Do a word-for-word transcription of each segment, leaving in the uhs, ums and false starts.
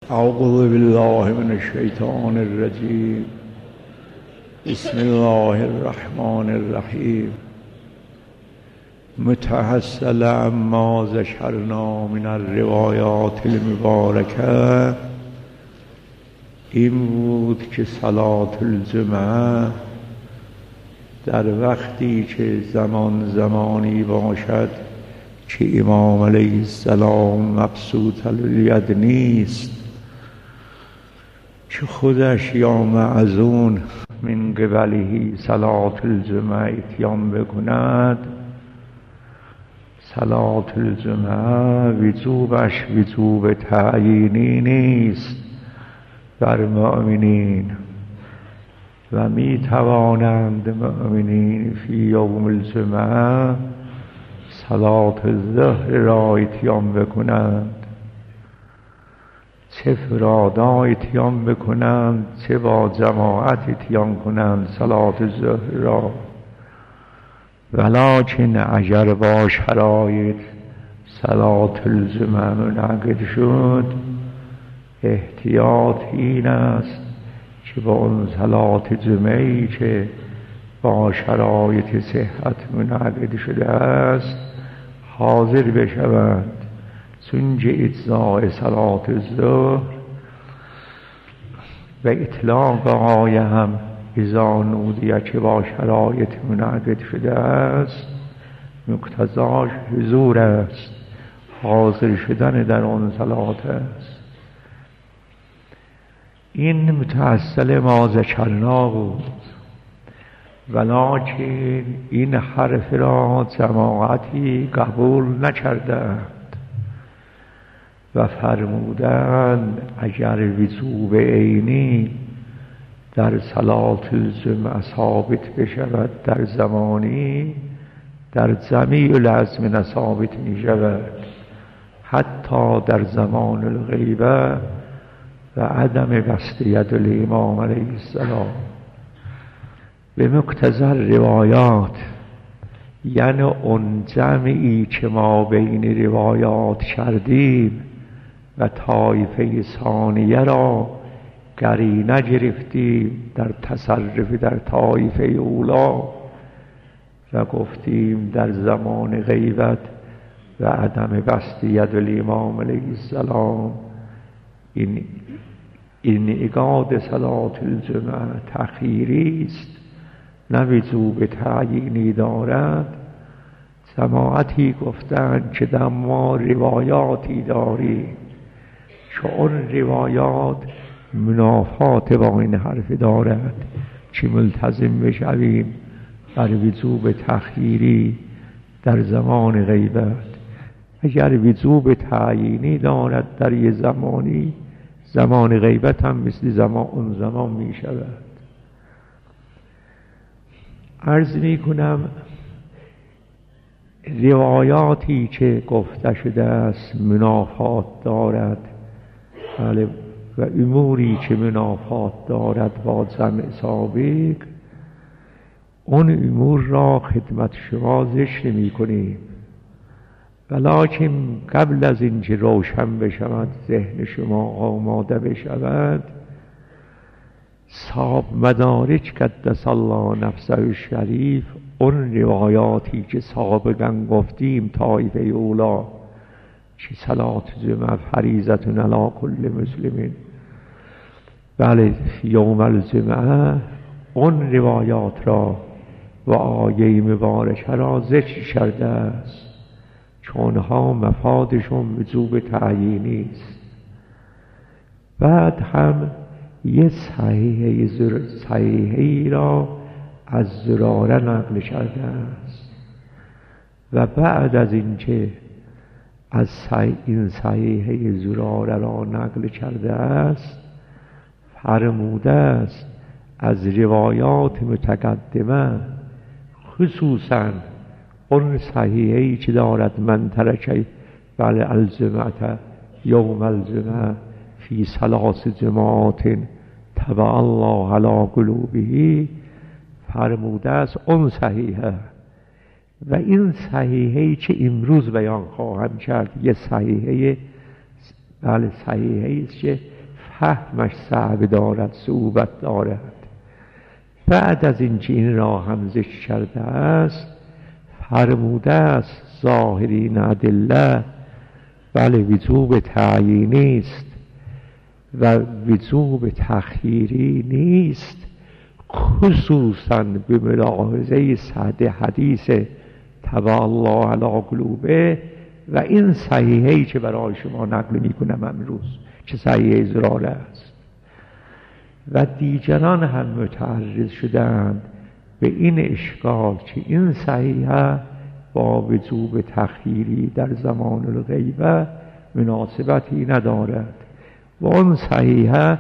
اعوذ بالله من الشیطان الرجیم. بسم الله الرحمن الرحیم. متحصل اما ذکرنا من الروایات المبارکه، این بود که صلات الجمعه در وقتی که زمان زمانی باشد که امام علیه السلام مبسوط الید نیست، که خودش یا معزون من قبله صلات الجمعه اتیان بکند، صلات الجمعه وجوبش وجوب تعیینی نیست بر مؤمنین و می توانند مؤمنین فی یوم الجمعه صلات الظهر را اتیان بکنند، چه فرادا اتیان بکنند چه با جماعت اتیان کنند صلات الظهر را. ولکن اگر با شرایط صلات الجمعه منعقد شد، احتیاط این است که با اون صلات جمعی که با شرایط صحت منعقد شده است حاضر بشوند، چون اجزاء صلات الظهر و اطلاق آیه هم اذا نودیه که با شرایط منعقد شده است مقتضاش حضور است، حاضر شدن در آن صلات است. این متحصل ما ذکرنا بود، ولکن این حرف را جماعتی قبول نکردند و فرمودند اگر وجوب عینی در صلات الجمعه ثابت بشود در زمانی، در جمیع الازمنه ثابت می شود، حتی در زمان الغیبه و عدم بسط ید الامام علیه السلام. به مقتضی روایات یعنی اون جمعی که ما بین روایات کردیم و طایفه ثانیه را قرینه گرفتیم در تصرف در طایفه اولا و گفتیم در زمان غیبت و عدم بسط ید الامام علیه السلام این انعقاد صلات الجمعه تأخیری است، نه وجوب تعیینی دارد. جماعتی گفتند که در ما روایاتی داریم که اون روایات منافات با این حرف دارد که ملتزم بشویم بر وجوب تأخیری در زمان غیبت. اگر وجوب تعیینی دارد در یه زمانی، زمان غیبت هم مثل زمان اون زمان می شود. عرض می کنم روایاتی که گفته شده است منافات دارد، بله، و اموری که منافات دارد با جمع سابق، اون امور را خدمت شما ذکر نمی کنیم، ولکن قبل از اینکه روشن بشود ذهن شما آماده بشود، صاحب مدارج قدس الله نفسه الشریف اون روایاتی که سابقا گفتیم طایفه اولا که صلات جمعه فریضة علی کل مسلم، بله، یوم الجمعه، اون روایات را و آیه مبارکه را ذکر کرده است چون ها مفادشون وجوب تعیینی است. بعد هم یه صحیحه زر... صحیحه را از زراره نقل کرده است و بعد از اینکه از صحیح این صحیحه زراره را نقل کرده است فرموده است از روایات متقدمه، خصوصاً اون صحیحه‌ای که دارد من ترک بله الجمعه یوم الجمعه فی ثلاث جماعات تبع الله علی قلوبه، فرموده است اون صحیحه. و این صحیحه‌ای که امروز بیان خواهم کرد یه صحیحه، بله، صحیحه‌ای است که فهمش صعب دارد، صعوبت دارد. بعد از اینکه این راه هم ذکر کرده است، فرموده است ظاهرین ادله بله وجوب تعیینی است و وجوب تخییری نیست، خصوصا به ملاحظه صد حدیث تبع الله علی قلوبه و این صحیحه‌ای که برای شما نقل میکنم امروز چه صحیحه زراره است. و دیگران هم متعرض شدند به این اشکال که این صحیحه با وجوب تخییری در زمان الغیبه مناسبتی ندارد و اون صحیحه.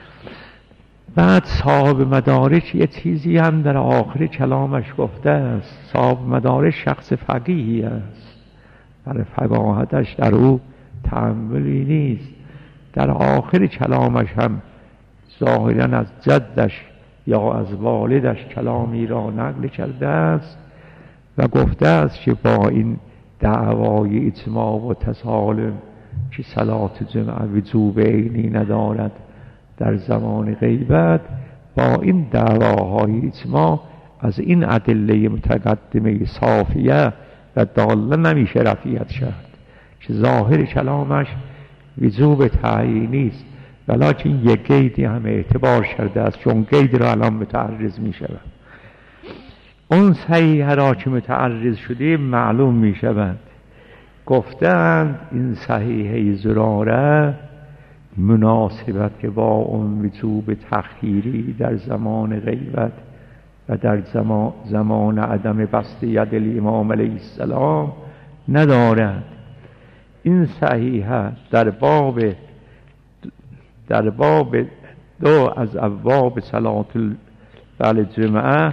بعد صاحب مدارک یه چیزی هم در آخر کلامش گفته است. صاحب مدارک شخص فقیهی است، برای فقاهتش در او تأملی نیست. در آخر کلامش هم ظاهرا از جدش یا از والدش کلامی را نقل کرده است و گفته است که با این دعوای اجماع و تسالم که صلات جمعه وجوب عینی ندارد در زمان غیبت، با این دعواهای اجماع از این ادله متقدمه صافیه و داله نمیشه رفیت شد که ظاهر کلامش وجوب تعیینی است، ولکن یک قیدی هم اعتبار کرده است چون قید را الان متعرض می شود. اون صحیحه را که متعرض شده معلوم می شود. گفتند این صحیحه زراره مناسبت که با اون وجوب تخییری در زمان غیبت و در زمان, زمان عدم بسط ید الامام علیه السلام ندارد. این صحیحه در باب در باب دو از ابواب صلات الجمعه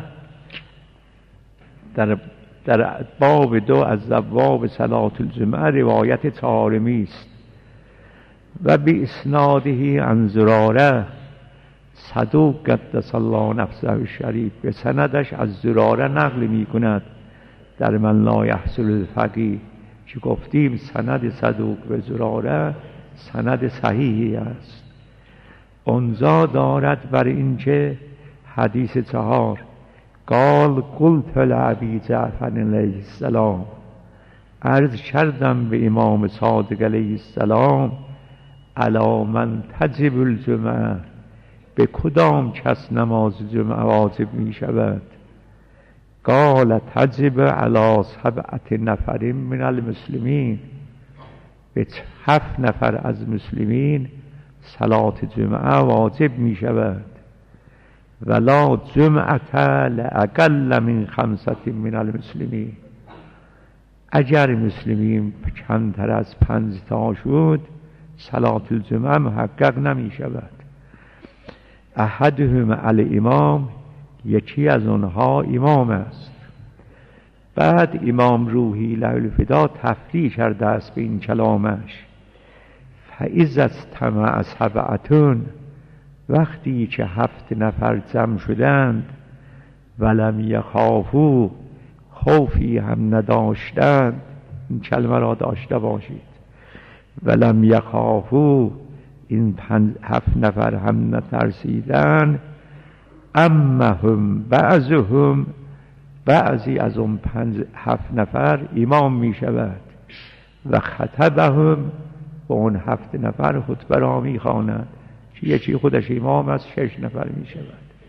در در باب دو از ابواب صلات الجمعه روایت طارمی است و به اسناده عن زراره صدوق قدس الله نفسه الشریف، به سندش از زراره نقل می کند در من لا یحصل الفقیه که گفتیم سند صدوق به زراره سند صحیحی است. اونجا دارد بر اینکه حدیث چهار قال قلت لابی جعفر علیه السلام، عرض کردم به امام صادق علیه السلام الا من تجب الجمعه، به کدام کس نماز جمعه واجب می شود؟ قال تجب علی سبعت نفر من المسلمین، به هفت نفر از مسلمین صلات جمعه واجب می شود. ولا جمعه لاقل من خمسة من المسلمین، اگر مسلمین کمتر از پنج تا شد صلات الجمعه محقق نمی شود. احدهم الامام، یکی از آنها امام است. بعد امام روحی له الفدا تفریح کرده است به این کلامش. فاذا اجتمع سبعة، وقتی که هفت نفر جمع شدند ولم یخافوا، خوفی هم نداشتند، این کلمه را داشته باشید، ولم یخافوا، این هفت نفر هم نترسیدن، اما هم بعضهم، بعضی از اون پنج هفت نفر امام می شود و خطبهم، با اون هفت نفر خطبه را می خواند که یکی خودش امام از شش نفر می شود.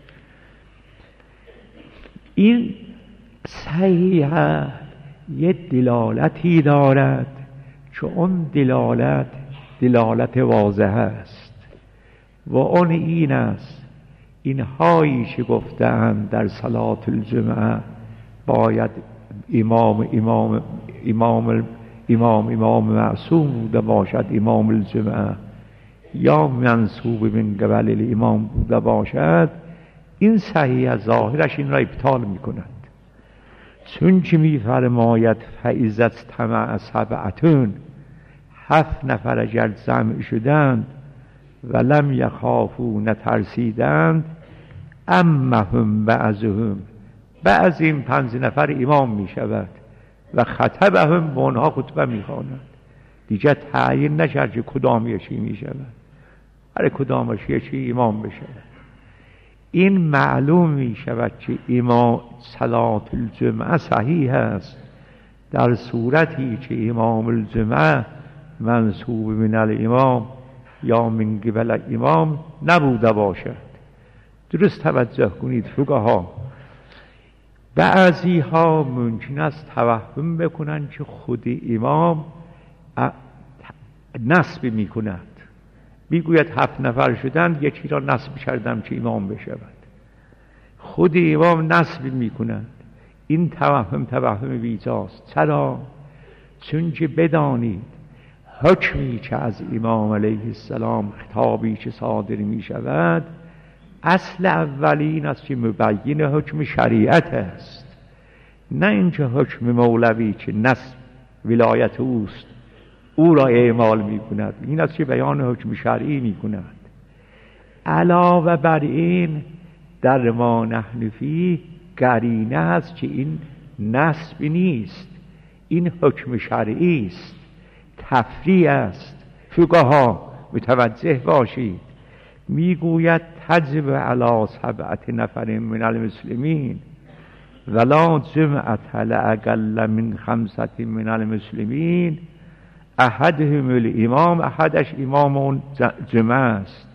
این صحیحه یه دلالتی دارد که اون دلالت دلالت واضح است و اون این است اینهایی که گفتند در صلات الجمعه باید امام امام امام امام امام معصوم بوده باشد، امام الجمعه، یا منصوب من قبل الامام بوده باشد، این صحیح ظاهرش این را ابطال می کند، چون که می فرماید فاذا اجتمع سبعة، هفت نفر اگر جمع شدند ولم یخافوا، نترسیدند، اما هم بعضهم، بعض این پنج نفر امام می شود و خطبهم، به اونها خطبه می خواند. دیگه تعیین نشد که کدام یکی می شود. هر کدامش یکی امام بشود. این معلوم می شود که امام صلات الجمعه صحیح است در صورتی که امام الجمعه منصوب من الامام یا من قبل امام نبوده باشد. درست توجه کنید فقها، بعضی ها ممکن است توهم بکنند که خود امام نصب می کند، میگوید هفت نفر شدند یکی را نصب کردم که امام بشود. خود امام نصب می کند. این توهم توهم بیجاست. چرا؟ چون که بدانید حکمی که از امام علیه السلام خطابی که صادر می شود اصل اولین است که مبین حکم شریعت است، نه اینکه حکم مولوی که نصب ولایت اوست او را اعمال می کند. این است که بیان حکم شرعی می کند. علاوه بر این در ما نحن فیه قرینه است که این نصب نیست، این حکم شرعی است، تفریع است. فقها متوجه باشید، میگوید تجب علی سبعت نفر من المسلمین ولا جمعت اقل من خمسة من المسلمین احدهم الامام، احدش امام اون جمعه است.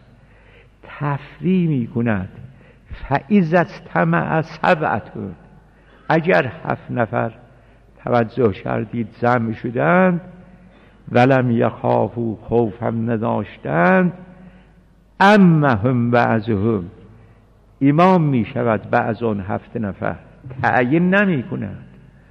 تفریع می کند. فاذا اجتمع سبعتون، اگر هفت نفر توجه کردید جمع شدند ولم یخافوا، خوف هم نداشتند، اما هم بعضهم، امام می شود بعض آن هفت نفر. تعیین نمی کند،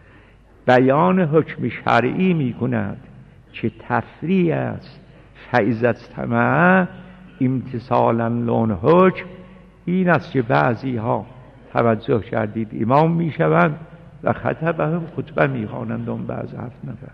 بیان حکم شرعی می کند که تفریع است. فاذا اجتمع امتثالا لون حکم، این است که بعضی ها توجه کردید امام می شوند و خطبه هم خطبه می خوانند اون بعض هفت نفر.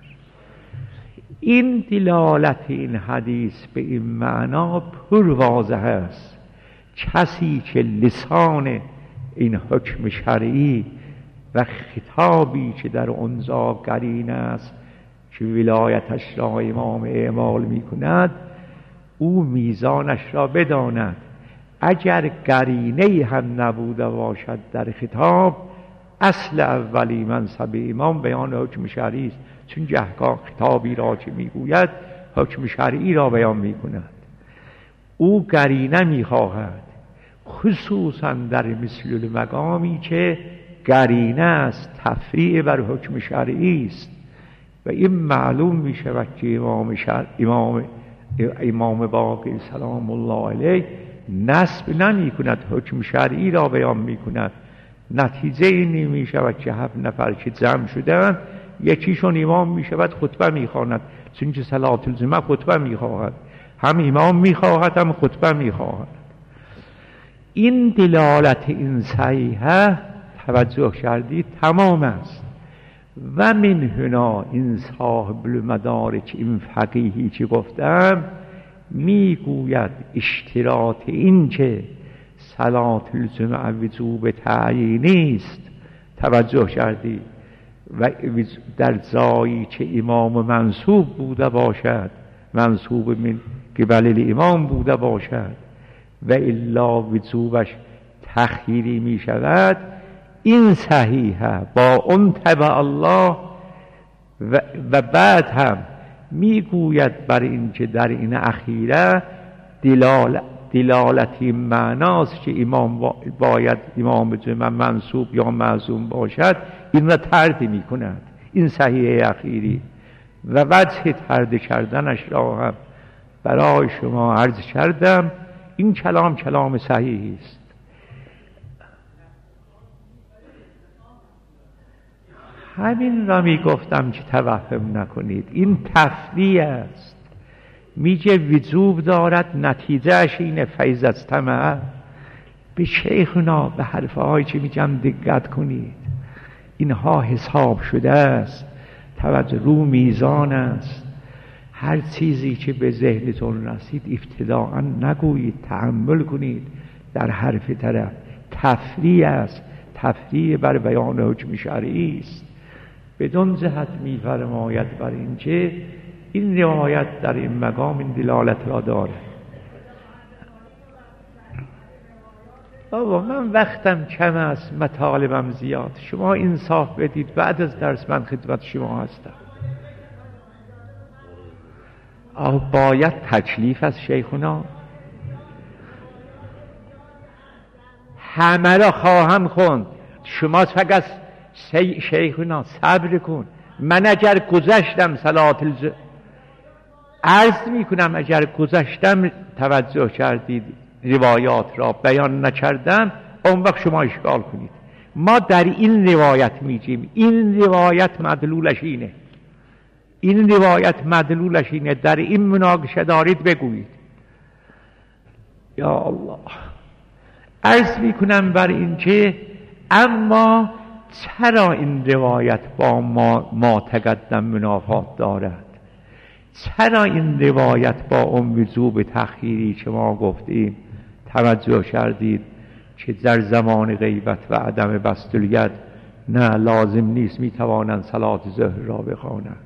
این دلالت این حدیث به این معنا پر واضح است. کسی که لسان این حکم شرعی و خطابی که در اونجا قرین است که ولایتش را امام اعمال می کند، او میزانش را بداند. اگر قرینه هم نبوده باشد در خطاب، اصل اولی منصب امام بیان حکم شرعی است، چون گهگاه خطابی را که میگوید حکم شرعی را بیان میکند. او قرینه میخواهد، خصوصا در مثل المقامی که قرینه است، تفریع بر حکم شرعی است و این معلوم میشود که امام شر... امام امام باقر سلام الله علیه نصب نمی کند، حکم شرعی را بیان می کند. نتیجه اینی می شود که هفت نفر که جمع شدند یکیشون امام می شود خطبه می خواند، چون که صلات الجمعه خطبه می خواهد، هم امام می خواهد هم خطبه می خواهد. این دلالت این صحیحه توجه کردید تمام است. و من هنا این صاحب المدارک، این فقیهی که گفتم، میگوید اشتراط این که صلات الجمعه وجوب تعیینی است، توجه کردید، و در جایی که امام منصوب بوده باشد، منصوب من قبل الامام بوده باشد و الا وجوبش تخییری می شود، این صحیحه با اون تبع الله. و, و بعد هم میگوید بر این که در این اخیره دلالت دلالتی معناست که امام باید امام جمعه منصوب یا معصوم باشد، این را طرد می کند. این صحیح اخیری و وجه طرد کردنش را هم برای شما عرض کردم. این کلام کلام صحیحی است. همین را می گفتم که توهم نکنید، این تفریع است. میگه وجوب دارد، نتیجهش اینه فاذا اجتمع. به شیخنا به حرفهایی که میگم دقت کنید، اینها حساب شده است، توجه رو میزان است. هر چیزی که به ذهنتون رسید ابتداء نگویید، تأمل کنید در حرف طرف. تفریع است، تفریع بر بیان حکم شرعی است. بدون جهت می‌فرماید بر این که این روایت در این مقام این دلالت را دارد. بابا من وقتم کم است، مطالبم زیاد، شما انصاف بدید، بعد از درس من خدمت شما هستم. آه باید تکلیف از شیخونا، همه را خواهم خوند، شما فقط شیخونا صبر کن. من اگر گذشتم صلات الز عرض می کنم، اگر گذشتم توجه کردید روایات را بیان نکردم، اون وقت شما اشکال کنید. ما در این روایت میگیم، این روایت مدلولش اینه، این روایت مدلولش اینه، در این مناقشه دارید بگویید. یا الله، عرض می کنم بر این که اما چرا این روایت با ما, ما تقدم منافات دارد؟ چرا این روایت با اون وجوب تخییری که ما گفتیم توجه کردید که در زمان غیبت و عدم بسطلیت نه لازم نیست، می توانند صلات ظهر را بخوانند؟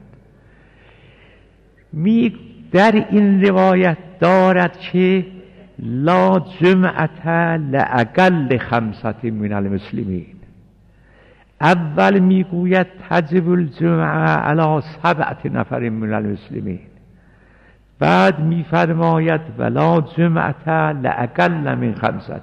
می در این روایت دارد که لا جمعت لاقل خمسة من المسلمین. اول میگوید تجب الجمعه علی سبعة نفر من المسلمین، بعد میفرماید ولا جمعه لاقل من خمسة.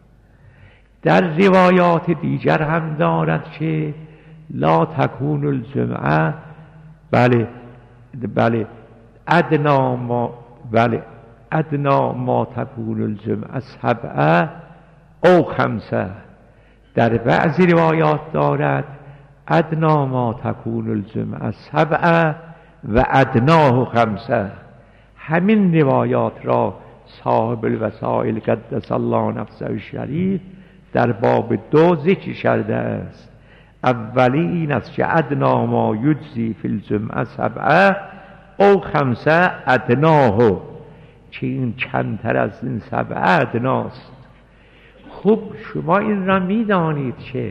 در روایات دیگر هم دارد که لا تکون الجمعه، بله بله ادنا ما بله ادنا ما تکون الجمعه سبعه او خمسه. در بعضی روایات دارد ادنا ما تکون الجمعه سبعه و ادناه خمسه. همین روایات را صاحب الوسائل قدس الله نفسه الشریف در باب دو ذکر کرده است. اولی این است که ادنا ما یجزی فی الجمعه سبعه او خمسه ادناه، که این کمتر از این سبعه ادناست. خب شما این را میدانید که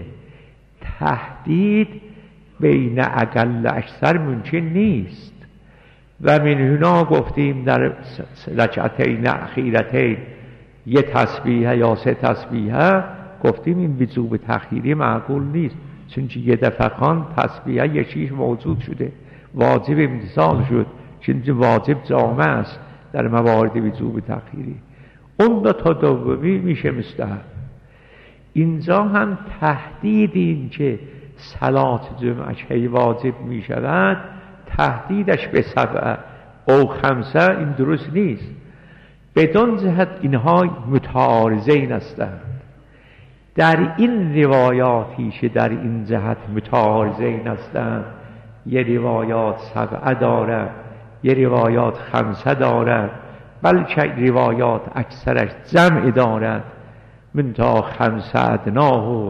تهدید بین اقل اکثر ممکن نیست و من هنا گفتیم در رکعتین اخیرتین یه تسبیحه یا سه تسبیحه، گفتیم این وجوب تخییری معقول نیست، چون یه دفعه خان تسبیحه یه چیز موجود شده، واجب امتثال شد، چون واجب جامع است در موارد وجوب تخییری. اون دو تا دومی میشه مستحب. اینجا هم تهدید این که صلات جمعه که واجب میشود تهدیدش به سبعه او خمسه، این درست نیست. بدون جهت اینها متعارضین هستند. در این روایاتی که در این جهت متعارضین هستند، یه روایات سبعه دارد، یه روایات خمسه دارد، بلکه روایات اکثرش جمع دارد، منتها خمسه ادناه. و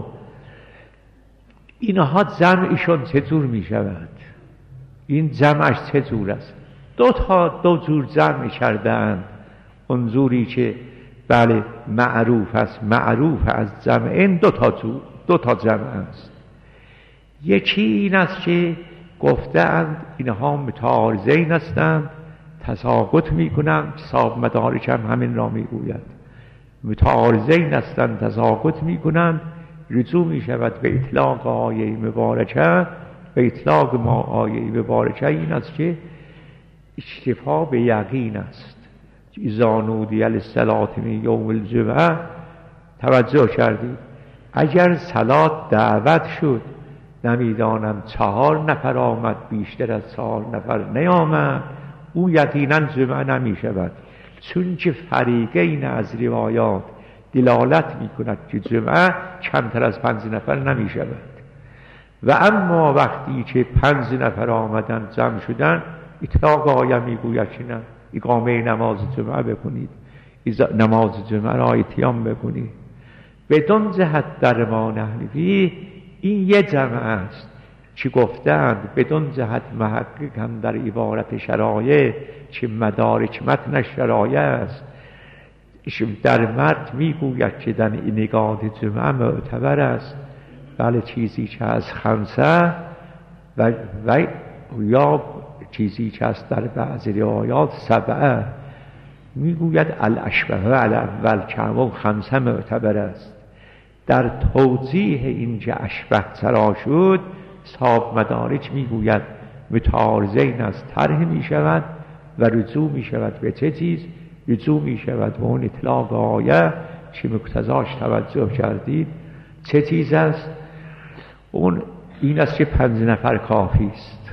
اینها جمعشون چطور می شود؟ این جمعش چطور است؟ دو تا دو جور جمع کردند. اونجوری که بله معروف است، معروف از جمع این دو تا جور، دو تا جمع است. یکی این است که گفتند اینها متعارضین هستند، تساقط میکنند، صاحب مدارک هم همین را میگوید، متعارضین هستند، تساقط میکنند، رجوع میشود به اطلاق آیه مبارکه. به اطلاق ما آیه مبارکه این است که اکتفا به یقین است. اذا نودی للصلاة من یوم الجمعه، توجه کردید؟ اگر صلات دعوت شد، نمیدانم چهار نفر آمد، بیشتر از چهار نفر نیامد، او یقینا جمعه نمی شود، چون که فریقین از روایات دلالت می کند که جمعه کمتر از پنج نفر نمی شود. و اما وقتی که پنج نفر آمدن جمع شدن، اطلاق آیه می گوید که نه، اقامه نماز جمعه بکنید، نماز جمعه را اتیام بکنید. بدون جهت در ما نحنفی این یه جمع است که گفتند بدون جهت محقق هم در عبارت شرایع که مدارک متن شرایع است، در متن میگوید که در این نگاه جمعه معتبر است، بله چیزی که از خمسه و, و یا چیزی که است در بعض روایات سبعه. میگوید الاشبه الاول که همون خمسه معتبر است. در توضیح اینکه اشبه سرا شد صاحب مدارج میگوید متعارضین از طرح می شود و رجوع می شود به چه چیز؟ رجوع می شود به اون اطلاق آیه چه مقتضاش توجه کردید چه چیز است؟ اون این است که پنج نفر کافی است.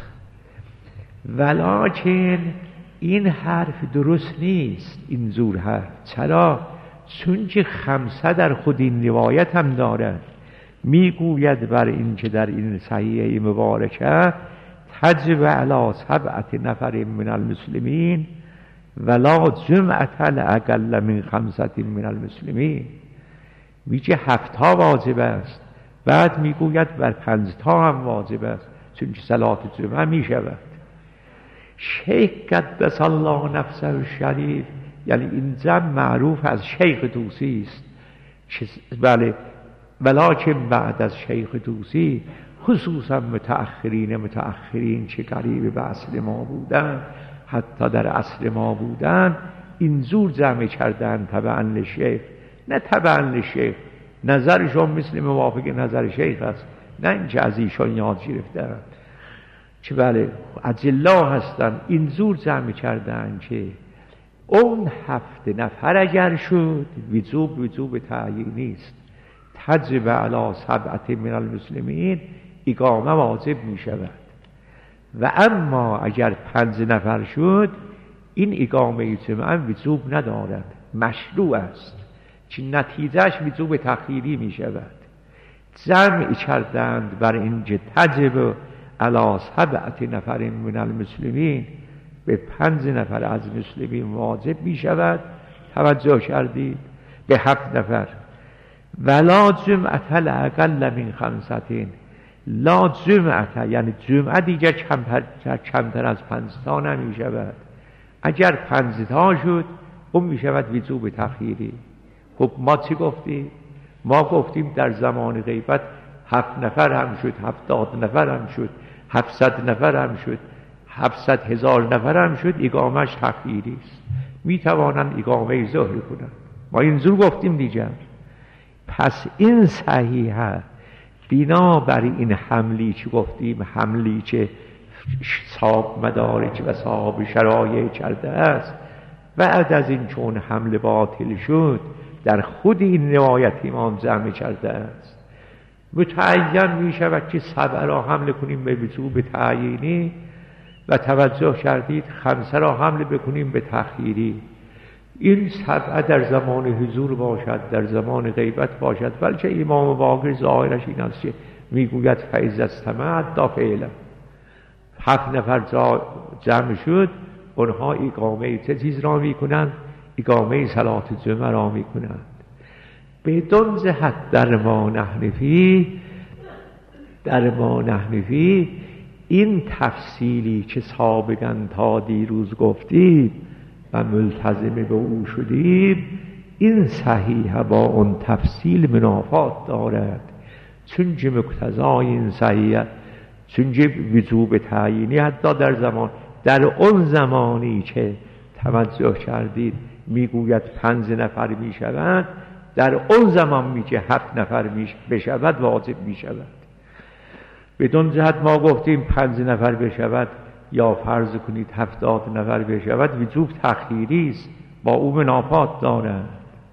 ولکن این حرف درست نیست، این زور حرف. چرا؟ چون که خمسه در خود این روایت هم دارد، میگوید بر این که در این صحیحه مبارکه تجب علی سبعت نفر من المسلمین ولا جمعة اقل من خمسة من المسلمین. میگه هفت ها واجب است، بعد میگوید بر پنج تا هم واجب است چون که صلات جمعه میشود. شیخ قدس الله نفسه الشریف، یعنی این جمع معروف از شیخ طوسی است، بله، ولکن بعد از شیخ طوسی خصوصا متأخرین متأخرین چه قریب به عصر ما بودن، حتی در عصر ما بودن، این زور جمع کردن تبعا لشیخ، نه تبعا لشیخ، نظرشون مثل موافق نظر شیخ است، نه اینکه از ایشان یاد گرفتن، که بله اجلا هستن. این زور جمع کردن که اون هفت نفر اگر شد وجوب وجوب تعیینی است، تجب علی سبعت من المسلمین، اقامه واجب می شود. و اما اگر پنج نفر شد این اقامه جمعه وجوب ندارد، مشروع است، که نتیجهش وجوب تخییری می شود. جمع کردند بر اینکه تجب علی سبعت نفر من المسلمین، به پنج نفر از مسلمین واجب می شود. توجه کردید؟ به هفت نفر. ولا جمعة اقل من خمسة، لا جمعة یعنی جمعه دیگر کمتر, کمتر از پنج تا نمی شود. اگر پنج تا شد اون می شود وجوب تخییری. خب ما چی گفتیم؟ ما گفتیم در زمان غیبت هفت نفر هم شد، هفتاد نفر هم شد، هفتصد نفر هم شد، هفتصد هزار نفر هم شد، اقامهش تخییری است، می توانند اقامه ظهر کنند. ما این زور گفتیم دیگر. پس این صحیحه بنا بر این حملی که گفتیم، حملی که صاحب مدارج و صاحب شرایع کرده است، بعد از این چون حمل باطل شد در خود این روایت امام جمع کرده است، متعین می شود که سبع را حمل کنیم به وجوب تعیینی و توجه کردید خمسه را حمل بکنیم به تخییری. این سبعه در زمان حضور باشد، در زمان غیبت باشد، بلکه امام باقر ظاهرش این است که میگوید فیض استمع دا فعلا، هفت نفر جمع شد، اونها اقامه چه چیز را میکنند؟ اقامه صلات جمعه را میکنند. بدون جهت در ما نحنفی، در ما نحنفی این تفصیلی که سابقا تا دیروز گفتید و ملتزم به او شدیم، این صحیح با اون تفصیل منافات دارد، چون که مقتضای این صحیح، چون که وجوب تعیینی حتی در زمان، در اون زمانی که توجه کردید میگوید پنج نفر میشوند، در اون زمان میگه هفت نفر بشود واجب میشود. بدون جهت ما گفتیم پنج نفر بشود یا فرض کنید هفتاد نفر بشود، وجوب تخییری است، با او منافات دارد.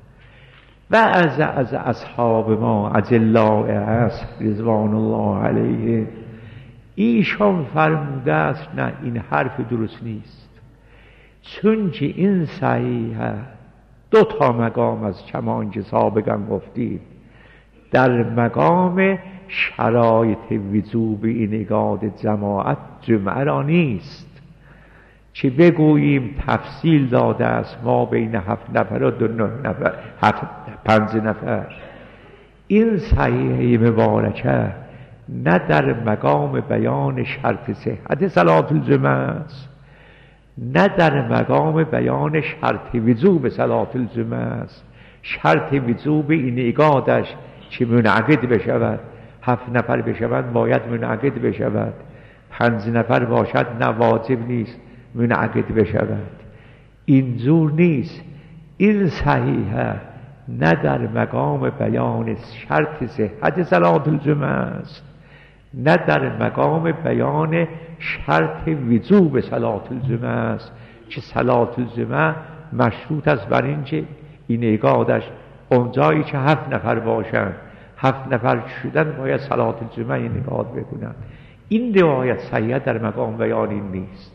و از از اصحاب ما اجلاء عصر رضوان الله علیه ایشان فرموده است نه این حرف درست نیست، چون که این صحیحه دو تا مقام از کمان که سابقا گفتیم، در مقام شرایط وجوب این اقامت جماعت جمعه را نیست که بگوییم تفصیل داده است ما بین هفت نفر و دو نفر، هفت پنج نفر. این صحیحه مبارکه نه در مقام بیان شرط صحت صلات الجمعه است، نه در مقام بیان شرط وجوب صلات الجمعه است. شرط وجوب این اقامتش که منعقد بشود، هفت نفر بشود باید منعقد بشود، پنج نفر باشد نه واجب نیست منعقد بشود. این زور نیست. این صحیحه نه در مقام بیان شرط صحت صلاة الجمعه است، نه در مقام بیان شرط وجوب صلاة الجمعه است که صلاة الجمعه مشروط است بر اینکه این اقادش اونجایی که هفت نفر باشند، هفت نفر شدن باید صلاة الجمعه این اقاد بکنند. این روایت صحیح در مقام بیان این نیست.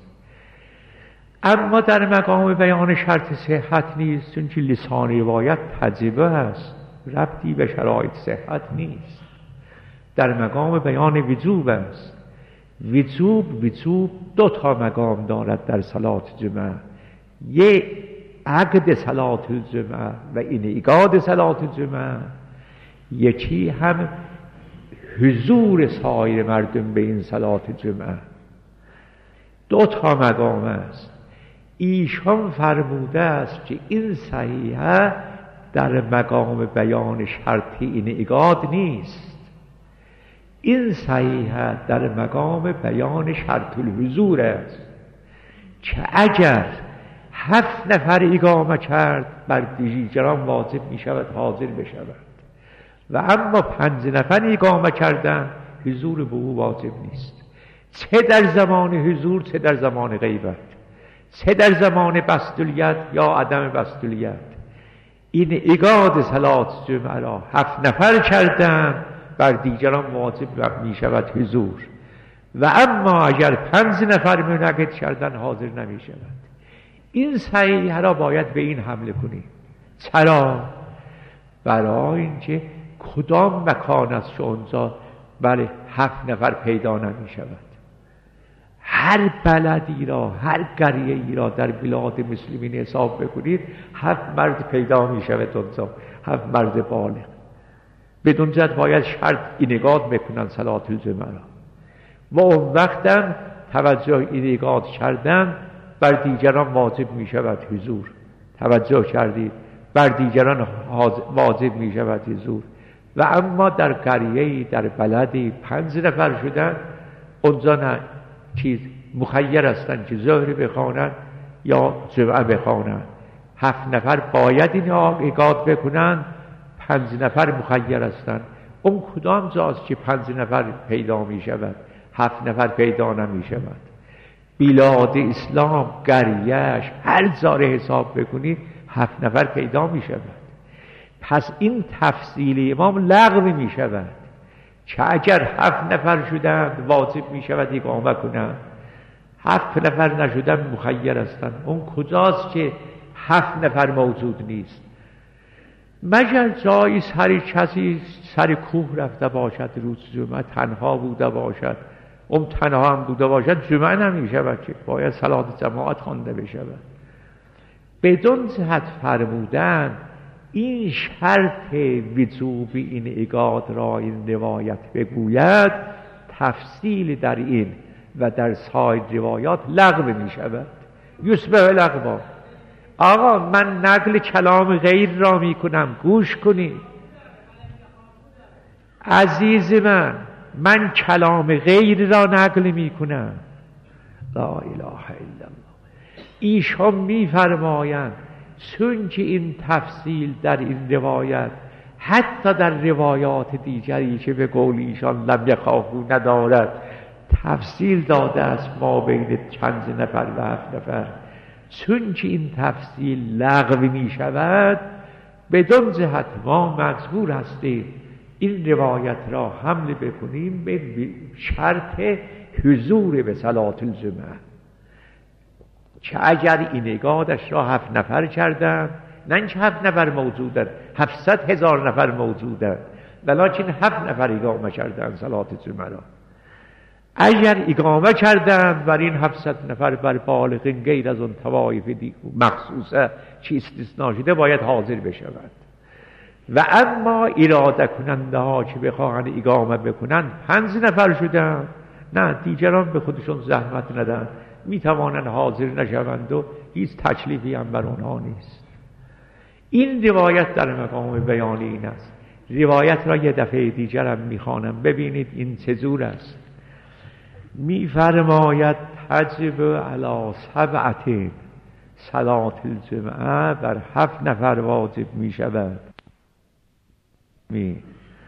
اما در مقام بیان شرط صحت نیست، چون که لسان روایت تجربه است، ربطی به شرایط صحت نیست. در مقام بیان وجوب است. وجوب وجوب دو تا مقام دارد در صلات جمعه، یک عقد صلات الجمعه و این ایقاد صلات الجمعه، یکی هم حضور سایر مردم به این صلات جمعه. دو تا مقام است. ایشان فرموده است که این صحیحه در مقام بیان شرطی این ایقاد نیست، این صحیحه در مقام بیان شرط الحضور است که اگر هفت نفر اقامه کرد بر دیگران واجب می شود حاضر بشود و اما پنج نفر اقامه کردن حضور به او واجب نیست، چه در زمان حضور چه در زمان غیبت، چه در زمان بسط‌الید یا عدم بسط‌الید. این ایقاد صلات جمعه را هفت نفر کردن بر دیگران واجب می شود حضور و اما اگر پنج نفر منعقد کردن حاضر نمی شود. این صحیحه را باید به این حمله کنیم. چرا؟ برای اینکه کدام مکان است که اونجا بله هفت نفر پیدا نمی شود. هر بلدی را، هر قریه ای را در بلاد مسلمین حساب بکنید، هفت مرد پیدا می شود اونجا، هفت مرد بالغ. بدون جد باید شرط اینقاد بکنن صلات الجمعه را و اون وقتم توجه اینقاد کردن بر دیگران واجب می شود حضور. توجه کردید؟ بر دیگران واجب می شود حضور. و اما در قریه‌ای، در بلدی پنج نفر شدن، اونجا نه چیز مخیر هستند که ظهر بخوانند یا جمعه بخوانند. هفت نفر باید این ایقاد بکنند، پنج نفر مخیر هستند. اون کدام جاست که پنج نفر پیدا می شود، هفت نفر پیدا نمی شود؟ بلاد اسلام قریه‌اش هر جاره حساب بکنید هفت نفر پیدا می شود. پس این تفصیل امام لغو می شود که اگر هفت نفر شدند واجب می شود اقامه کنند، هفت نفر نشدند مخیر هستند. اون کجاست که هفت نفر موجود نیست؟ مگر جایی سر کسی سر کوه رفته باشد روز جمعه تنها بوده باشد، اون تنها هم بوده باشد جمعه نمی شود که باید صلات جماعت خوانده بشود. بدون جهت فرمودن این شرط وجوب این ایقاد را این روایت بگوید، تفصیل در این و در سایر روایات لغو می شود. یشبه لغوا. آقا من نقل کلام غیر را می کنم، گوش کنید عزیز من، من کلام غیر را نقل می کنم. لا اله الا الله. ایشان می فرمایند چون که این تفصیل در این روایت حتی در روایات دیگری که به قول ایشان لم یخافوا ندارد، تفصیل داده است ما بین چند نفر و هفت نفر، چون که این تفصیل لغو می شود، بدون جهت ما مجبور هستیم این روایت را حمل بکنیم به شرط حضور به صلات الجمعه، که اگر این ایقادش را هفت نفر کردن، نه اینکه هفت نفر موجودن، هفتصد هزار نفر موجودن، ولیکن هفت نفر اقامه کردن صلات جمعه را، اگر اقامه کردن بر این هفتصد نفر بر بالغین غیر از اون طوایف مخصوصه که استثناء شده باید حاضر بشود. و اما اراده کننده ها که بخواهند اقامه بکنن پنج نفر شدن، نه دیگران به خودشون زحمت ندن، می توانند حاضر نشوند و هیچ تکلیفی هم بر آنها نیست. این روایت در مقام بیان این است. روایت را یه دفعه دیگر هم می خوانم ببینید این چجور است. می فرماید تجب علی سبعة صلات الجمعه بر هفت نفر واجب می شود. می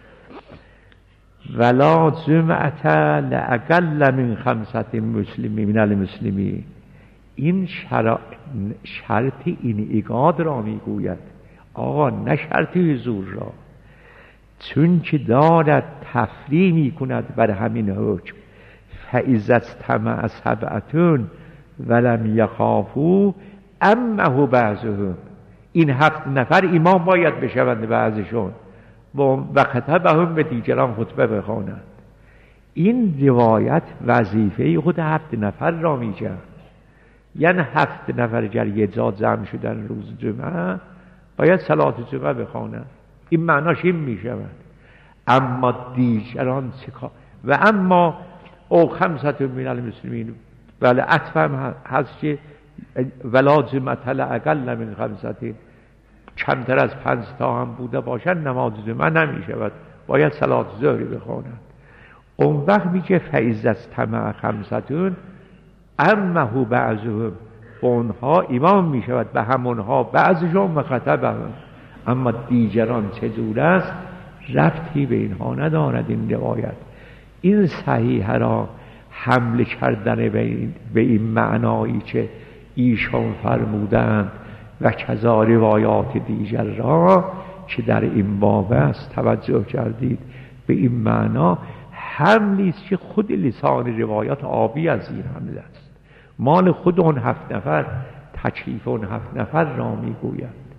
ولا جمعت لاقل من خمسة مسلمی من المسلمی. این شر... شرط این ایقاد را میگوید، آقا نه شرط حضور را، چون که دارد تفریع میکند بر همین حکم. فاذا اجتمع سبعة ولم یخافوا امه بعضهم. این هفت نفر امام باید بشوند بعضشون و خطبهم به دیگران خطبه بخوانند. این روایت وظیفه خود هفت نفر را میگه، یعنی هفت نفر گر یه جا جمع شدن روز جمعه باید صلات جمعه بخوانند. این معناش این میشود. اما دیگران چکار؟ و اما او خمسة من المسلمین، ولی عطفم هست که ولا جمعة لاقل من خمسة، کمتر از پنج تا هم بوده باشد نماز جمعه نمی شود، باید صلات ظهری بخوانند. اون وقت میگه فاذا اجتمع خمسة امه بعضهم، اونها امام می شود به همونها بعضشون و خطبهم. اما دیگران چجور است ربطی به اینها ندارد. این روایت این صحیح را حمل کردن به این, به این معنایی که ایشان فرمودند و کذا روایات دیگر را که در این باب است توجه کردید، به این معنا حملی است که خود لسان روایات آبی از این حمل است، مال خود اون هفت نفر، تکلیف اون هفت نفر را میگوید.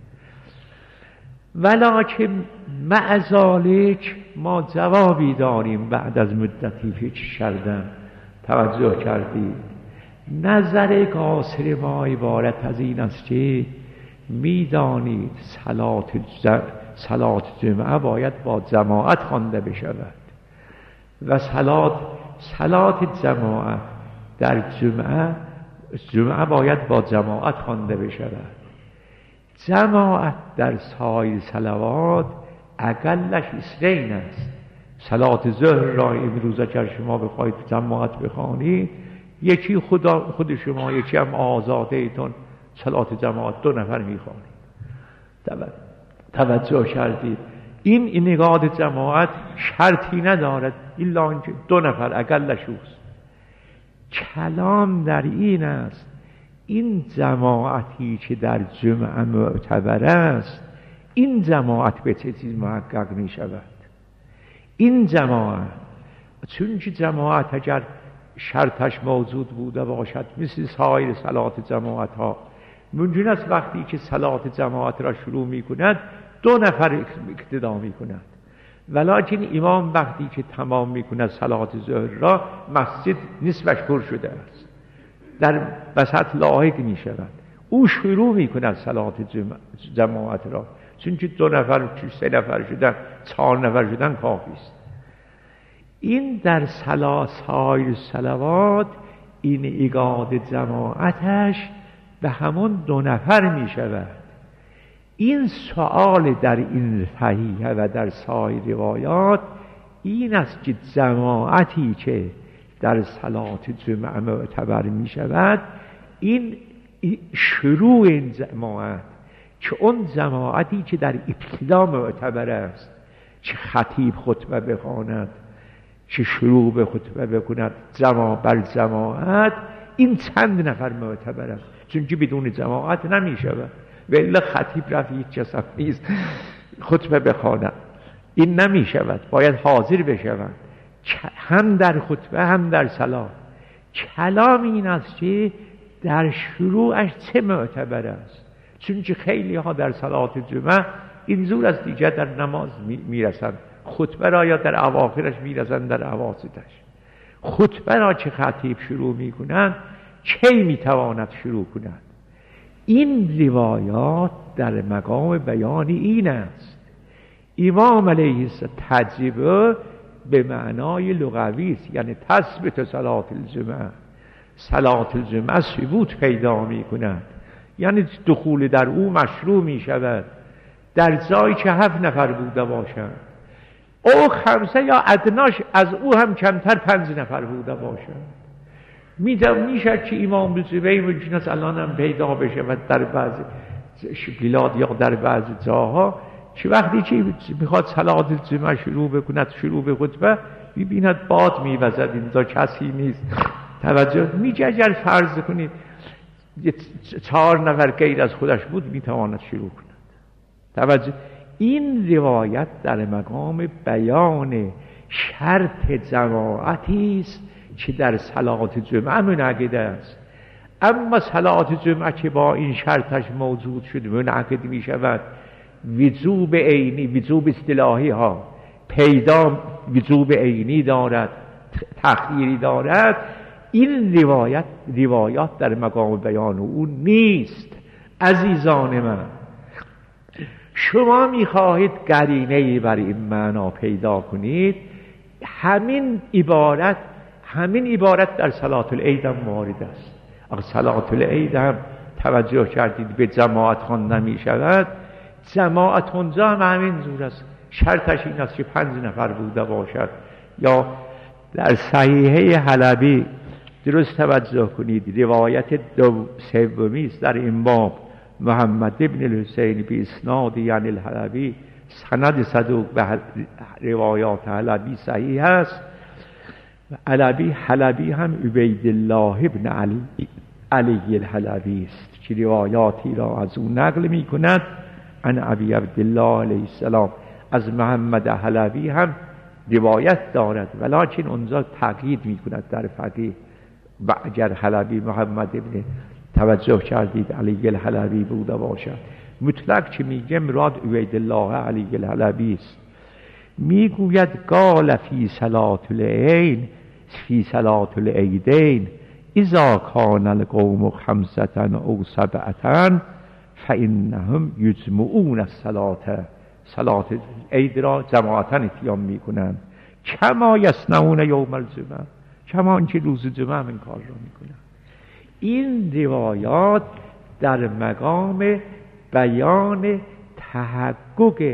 ولکن مع ذلک ما جوابی داریم بعد از مدتی فکر کردن. توجه کردید نظر قاصر ما عبارت از این است که میدانید صلات صلات جمعه باید با جماعت خوانده بشود و صلات صلات جماعت در جمعه جمعه باید با جماعت خوانده بشود. جماعت در سایر صلوات اقلش اثنین است. صلات ظهر را امروز اگر شما بخواید جماعت بخوانید، یکی خدا خود شما، یکی هم آزاده ایتون صلات جماعت دو نفر میخوانید. توجه کردید این انعقاد جماعت شرطی ندارد الا اینکه دو نفر اقلش اوست. کلام در این است این جماعتی که در جمعه معتبر است، این جماعت به چه چیز محقق می شود؟ این جماعت، چون که جماعت اگر شرطش موجود بوده باشد مثل سایر صلات جماعت ها، ممکن است وقتی که صلات جماعت را شروع می کند دو نفر اقتدا می کند، ولیکن امام وقتی که تمام می کند صلات ظهر را مسجد نصفش پر شده است، در وسط لاحق می شود، او شروع می کند صلات جماعت را، چون که دو نفر سه نفر شدن چهار نفر شدن کافی است. این در صلات سایر صلوات این ایقاد جماعتش به همون دو نفر می شود. این سوال در این صحیحه و در سایر روایات این است که جماعتی که در صلات جمعه معتبر می شود، این شروع این جماعت که اون جماعتی که در ابتدا معتبر است، که خطیب خطبه بخواند، که شروع به خطبه بکند جماعت بر جماعت، این چند نفر معتبر است، چون که بدون جماعت نمی شود. ولی خطیب رفت هیچ کسب نیست خطبه بخواند، این نمی شود، باید حاضر بشوند هم در خطبه هم در صلات. کلام این است که در شروعش چه معتبر است، چون که خیلی ها در صلات جمعه این زور از دیگر در نماز میرسند، خطبه را یا در اواخرش میرسند در اواسطش. خطبه را چه خطیب شروع میکنند، کی میتواند شروع کند؟ این روایات در مقام بیان این است. امام علیه السلام تجربه به معنای لغوی است، یعنی تثبت صلات الجمعه، صلات الجمعه ثبوت پیدا می کند، یعنی دخول در او مشروع می شود در جایی که هفت نفر بوده باشند، او خمسه یا ادناش از او هم کمتر پنج نفر بوده باشند. میشه که امام بزرگی ممکن است الان هم پیدا بشه و در بعض بلاد یا در بعض جاها چه وقتی چی میخواد صلات جمعه شروع بکند، شروع به خطبه میبیند باد میوزد، اینجا کسی نیست، توجه میگه اگر فرض کنید چهار نفر غیر از خودش بود میتواند شروع کند. توجه، این روایت در مقام بیان شرط جماعتی است که در صلات جمعه منعقد است. اما صلات جمعه که با این شرطش موجود شد منعقد می شود، وجوب عینی، وجوب اصطلاحی ها پیدا وجوب عینی دارد، تخییری دارد، این روایت روایات در مقام بیان او نیست. عزیزان من، شما میخواهید قرینه‌ای بر این معنا پیدا کنید، همین عبارت همین عبارت در صلات العید هم وارد است. اگر صلات العید هم توجه کردید به جماعت خواندن می شود، جماعت اونجا هم همین زور است، شرطش این است که پنج نفر بوده باشد. یا در صحیحه حلبی درست توجه کنید، روایت دو سومی است در این باب، محمد ابن الحسین بی اسناد یعنی الحلبی، سند صدوق به روایات حلبی صحیح است. حلبی حلبی هم عبیدالله ابن علی علی الحلبی است که روایاتی را از او نقل می کند عن ابی عبدالله علیه السلام. از محمد حلبی هم روایت دارد ولکن اونجا تقیید می کند در فقیه، و اگر حلبی محمد ابن توجه کردید علی الحلبی بوده باشد، مطلق که میگه مراد عبیدالله علی الحلبی است. میگوید قال فی صلات العین فی صلات العیدین اذا کان القوم خمسة او سبعة فانهم یجمعون الصلاة، صلات عید را جماعتاً اتیام میکنند، کما یصنعون یوم الجمعه، کما اینکه روز جمعه این کار را میکنند. این روایات در مقام بیان تحقق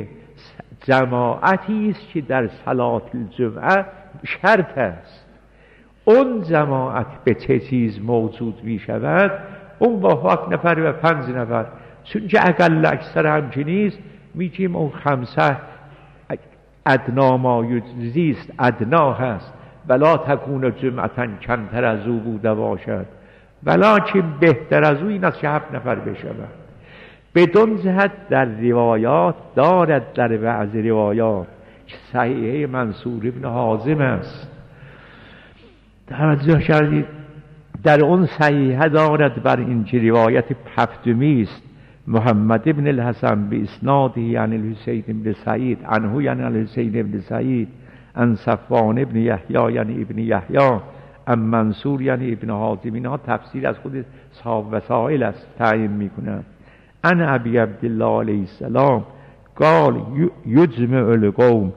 جماعتی است که در صلات الجمعه شرط است. اون جماعت به چه چیز موجود می شود؟ اون با هفت نفر و پنج نفر، چون که اقل اکثر همچنین نیست، میگیم اون خمسه ادنا ما یجزیست، ادنا هست، ولا تکون جمعتا کمتر از او بوده باشد، ولیکن بهتر از او این است که هفت نفر بشود. بدون جهت در روایات دارد، در بعض روایات که صحیحه منصور ابن حازم است، توجه کردید، در اون صحیحه دارد بر این که روایت هفتمی است، محمد ابن الحسن به اسناده یعنی الحسین ابن سعید عنه یعنی الحسین ابن سعید عن صفوان ابن یحیی یعنی ابن یحیی عن منصور یعنی ابن حازم. اینها تفسیر از خود صاحب وسائل است، تعیین میکنند. عن ابی عبدالله علیه السلام قال یجمع القوم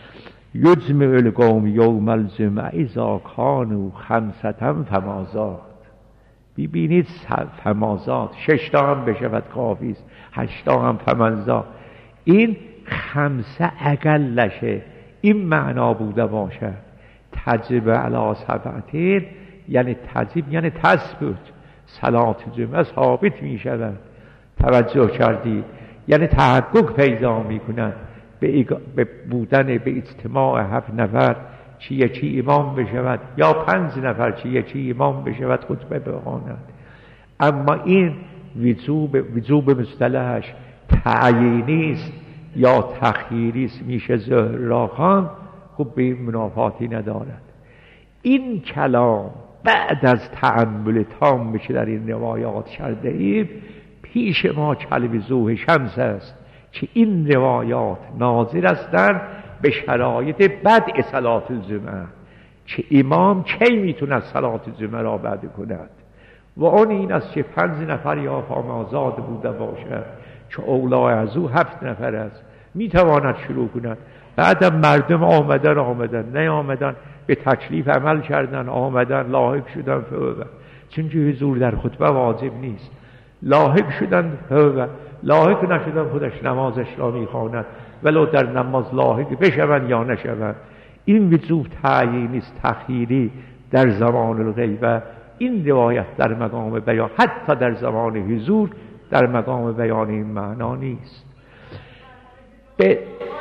یجمع القوم یوم الجمعه اذا کانوا خمسة فمازاد. ببینید فمازاد، شش تا هم بشود کافی است، هشت تا هم فمازاد. این خمسه اقلشه، این معنا بوده باشد. تجب علی سبعتین یعنی تجب یعنی تثبت، صلات جمعه ثابت می شود. توجه کردید، یعنی تحقق پیدا می کند به, به بودن به اجتماع هفت نفر چی یکی امام بشود یا پنج نفر چی یکی امام بشود خطبه بخواند. اما این وجوب وجوب مصطلحش تعیینی است یا تخییری است، میشه ظهر را خواند، خب به این منافاتی ندارد. این کلام بعد از تأمل تام که در این روایات کرده ایم، پیش ما کلب ضوح شمس است که این روایات ناظر هستند به شرایط بدء صلات الجمعه، که امام کی میتونه صلات جمعه را بعد کند، و اون این است که پنج نفر یا فامازاد بوده باشد که اولا از او هفت نفر است، میتواند شروع کند. بعدم مردم آمدن آمدن نه آمدن به تکلیف عمل کردن، آمدن لاحق شدن فوق، چون که حضور در خطبه واجب نیست، لاحق شدن فوق، لاحق نشدن خودش نمازش را میخواند، ولو در نماز لاحق بشوند یا نشوند. این وجوب تعیینی است، تخییری در زمان الغیبه. این روایت در مقام بیان، حتی در زمان حضور در مقام بیان این معنا نیست. به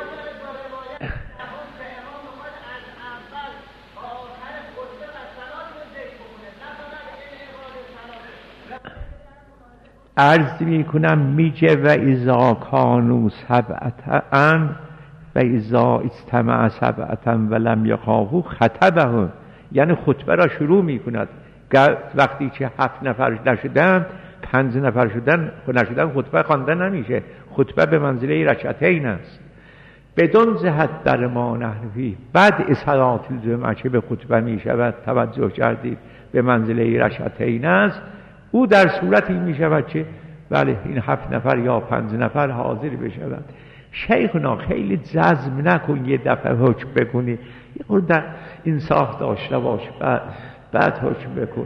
عرض می کنم میگه و اذا کانوا سبعة و اذا اجتمع سبعة ولم یخافوا خطبهم، یعنی خطبه را شروع می کند. وقتی که هفت نفر نشدن، پنج نفر شدن نشدن خطبه خوانده نمیشه. خطبه به منزله رکعتین است. بدون جهت در ما نحن فیه بعد صلات الجمعه که به خطبه می شود توجه کردید به منزله رکعتین است. او در صورتی می شود که بله این هفت نفر یا پنج نفر حاضر بشود. شیخنا خیلی جزم نکن یه دفعه حکم بکنی، یه خورده انصاف داشته باش بعد, بعد حکم بکن.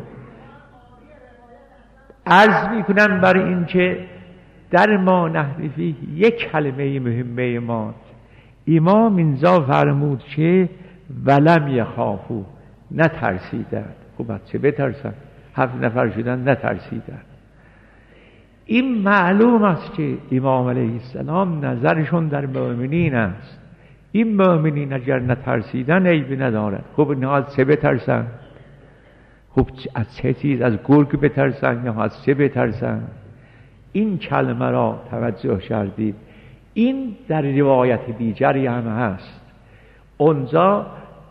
عرض می کنم برای این که در ما نحن فیه یک کلمه مهمه ما. امام اینجا فرمود که ولم یخافوا، نترسیدند. خب بچه بترسن، هفت نفر شدن نترسیدن. این معلوم است که امام علیه السلام نظرشون در مؤمنین است. این مؤمنین اگر نترسیدن عیبی ندارد. خب اینها از چه بترسن؟ خب از چه چیز؟ از گرگ بترسن یا از چه بترسن؟ این کلمه را توجه کردید. این در روایت دیگری هم هست. اونجا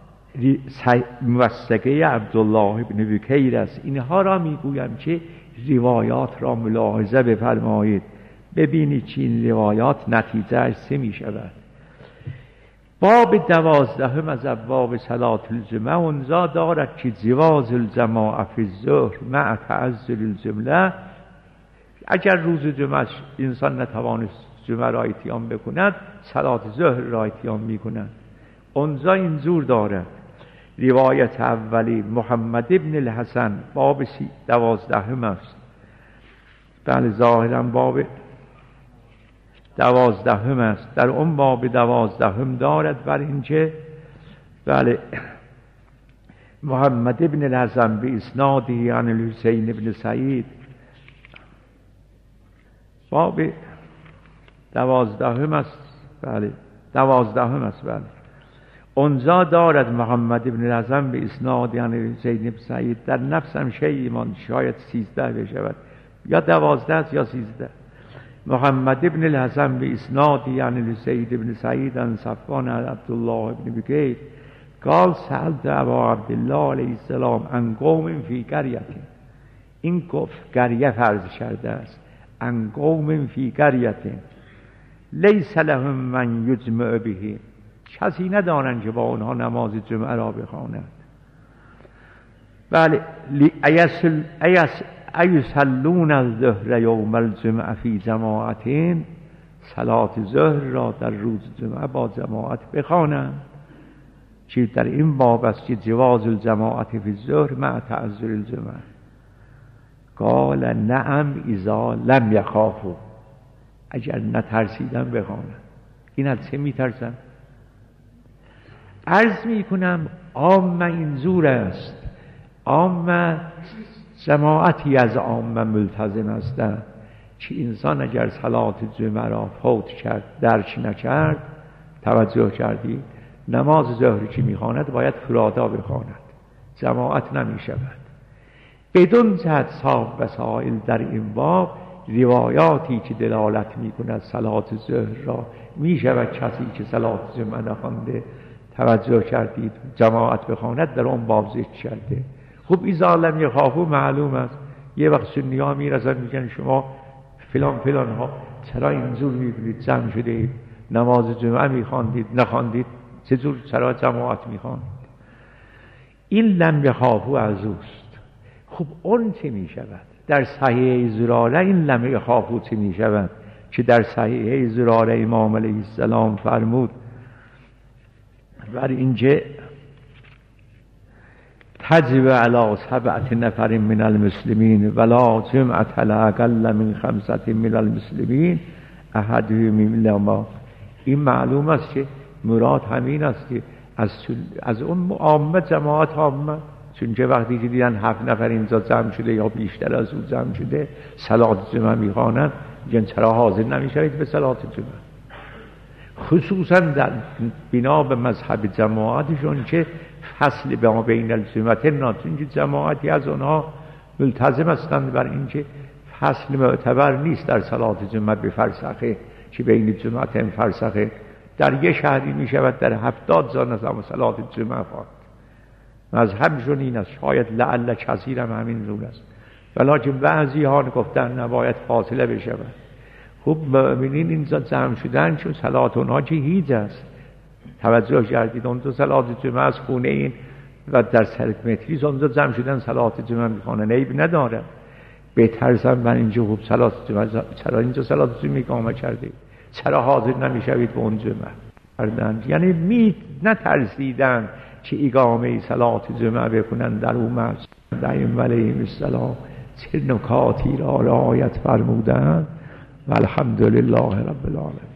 موثقه عبدالله بن بکیر است. اینها را میگویم که روایات را ملاحظه بفرمایید، ببینید که این روایات نتیجه چه می شود. باب دوازدهم از ابواب صلات الجمعه اونجا دارد که جواز الجماعه فی الظهر مع تعذر الجمله. اگر روز جمعه انسان نتوانست جمعه را اتیان بکند، صلات ظهر را اتیان می کند. اونجا اینجور دارد. روایت اولی محمد ابن الحسن باب دوازدهم است. بله ظاهرا باب دوازدهم است. در اون باب دوازدهم دارد بر اینکه بله محمد ابن الحسن به اسنادی عن الحسین ابن سعید، باب دوازدهم است. بله دوازدهم است. بله اونجا دارد محمد ابن الحسن به اسناد یعنی حسین ابن سعید. در نفسم شیء ایمان شاید سیزده بشود، یا دوازده است یا سیزده. محمد ابن الحسن به اسناد یعنی حسین ابن سعید عن صفوان عبدالله ابن بکیر قال سألت ابا عبدالله علیه السلام عن قوم فی قریة. این گفت قریه فرض شده است. عن قوم فی قریة لیس لهم من یجمع به، کسی ندارند که با اونها نماز جمعه را بخواند. بله ایسلون الظهر یوم الجمعه فی جماعتین، صلات ظهر را در روز جمعه با جماعت بخوانند. که در این باب است که جواز الجماعت فی الظهر مع تعذر الجمعه. قال نعم اذا لم یخافوا، اگر نترسیدن بخوانند. این از چه میترسن؟ عرض می کنم عامه اینجور است. عامه جماعتی از عامه ملتزم هستند که انسان اگر صلات جمعه را فوت کرد، درک نکرد، توجه کردی نماز ظهری که میخواند باید فرادا بخواند، جماعت نمی شود. بدون جهت صاحب وسائل در این باب روایاتی که دلالت می کند صلات ظهر را می شود کسی که صلات جمعه نخوانده، توجه کردید جماعت بخواند، در اون باب ذکر کرده. خب اذا لم یخافوا معلوم است. یه وقت سنی ها میرسن میگن شما فلان فلان ها چرا اینجور میگوید جمع شده اید، نماز جمعه میخواندید نخواندید، چجور چرا جماعت میخواندید؟ این لم یخافوا از اوست. خب اون چه میشود؟ در صحیح زراره این لم یخافوا چه میشود که در صحیح زراره امام علیه السلام فرمود بر اینجا تجب علی سبعة نفر من المسلمین ولا جمعة اقل من خمسة من المسلمین احدهم منهما. این معلوم است که مراد همین است که از, از اون عامه جماعت عامه، چون که وقتی که دیدن هفت نفر اینجا جمع شده یا بیشتر از اون جمع شده صلات جمعه میخوانند، میگن چرا حاضر نمیشوید به صلات جمعه؟ خصوصا در بنا به مذهب جماعتشون که فصل به ما بین الجمعتین ناتون که جماعتی از آنها ملتزم هستند بر اینکه فصل معتبر نیست در صلات جمعه به فرسخه که بین جمعتین فرسخه در یه شهری می شود در هفتاد زان از صلات جمعه فات. مذهبشون این است، شاید لعل کثیر هم همین جور است، ولیکن بعضی ها گفتن نباید فاصله بشود. خوب ببینین اینجا جمع شدن چون صلات اونها چه هیچ است. توجه کردید اون دو صلات جمعه از خونه این و در سرک متری اونجا جمع شدن صلات جمعه میخوانن، عیب نداره. بترسم من اینجا خوب صلات جمعه، چرا اینجا صلات جمعه اقامه کرده، چرا حاضر نمیشوید به اون جمعه کردند؟ یعنی می نترسیدن که اقامه صلات جمعه بکنن در اون مسجد. دائم علیهم السلام چه نکاتی را رعایت فرمودند و الحمدلله رب العالمین.